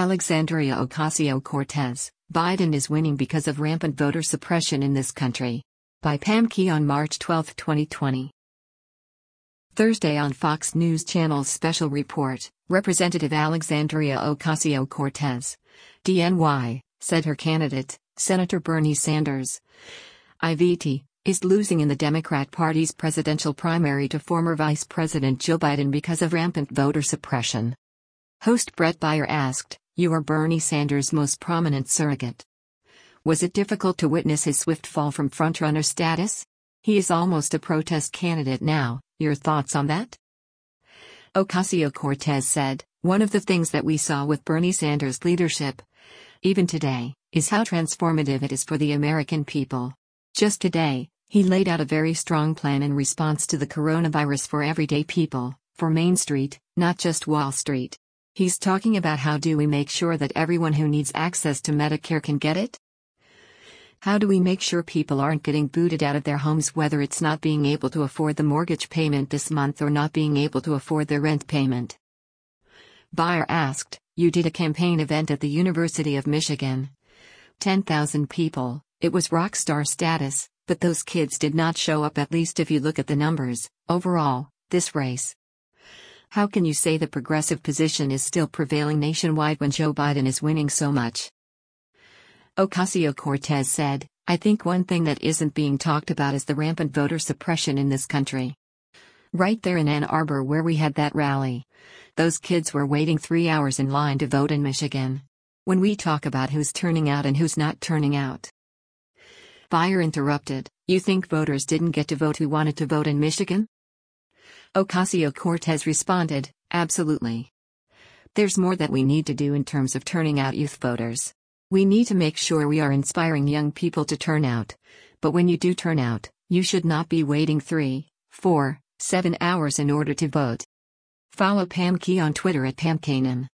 Alexandria Ocasio-Cortez, Biden is winning because of rampant voter suppression in this country. By Pam Key on March 12, 2020. Thursday on Fox News Channel's special report, Representative Alexandria Ocasio-Cortez, DNY, said her candidate, Senator Bernie Sanders, IVT, is losing in the Democrat Party's presidential primary to former Vice President Joe Biden because of rampant voter suppression. Host Brett Baier asked, "You are Bernie Sanders' most prominent surrogate. Was it difficult to witness his swift fall from frontrunner status? He is almost a protest candidate now, your thoughts on that?" Ocasio-Cortez said, "One of the things that we saw with Bernie Sanders' leadership, even today, is how transformative it is for the American people. Just today, he laid out a very strong plan in response to the coronavirus for everyday people, for Main Street, not just Wall Street. He's talking about how do we make sure that everyone who needs access to Medicare can get it? How do we make sure people aren't getting booted out of their homes, whether it's not being able to afford the mortgage payment this month or not being able to afford their rent payment?" Baier asked, "You did a campaign event at the University of Michigan. 10,000 people, it was rock star status, but those kids did not show up, at least if you look at the numbers, overall, this race. How can you say the progressive position is still prevailing nationwide when Joe Biden is winning so much?" Ocasio-Cortez said, "I think one thing that isn't being talked about is the rampant voter suppression in this country. Right there in Ann Arbor where we had that rally. Those kids were waiting 3 hours in line to vote in Michigan. When we talk about who's turning out and who's not turning out." Baier interrupted, "You think voters didn't get to vote who wanted to vote in Michigan?" Ocasio-Cortez responded, "Absolutely. There's more that we need to do in terms of turning out youth voters. We need to make sure we are inspiring young people to turn out. But when you do turn out, you should not be waiting 3, 4, 7 hours in order to vote." Follow Pam Key on Twitter at PamKanan.